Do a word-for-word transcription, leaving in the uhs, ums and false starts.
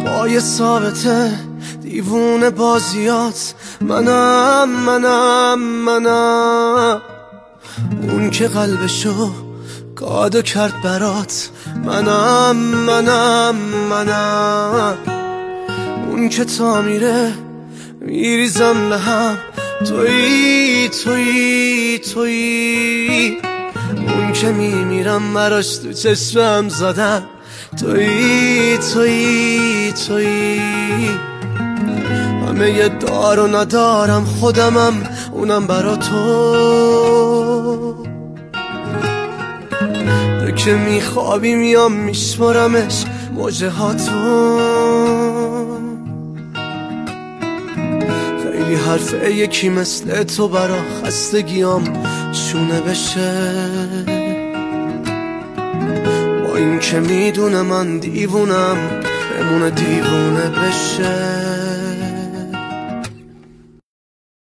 پای ثابته دیوونه بازیات، منم منم منم اون که قلبشو گادو کرد برات، منم منم منم اون که تا میره میریزم به هم، تویی تویی تویی اون که میمیرم براش تو چشمم زدم، تویی تویی تویی همه یه دار و ندارم خودمم، اونم برا تو. تو که میخوابی میام میشمارمش موجه هاتو، خیلی حرفه یکی مثل تو برا خستگیام چونه بشه، با این که میدونه من دیوونم بمونه دیوونه بشه.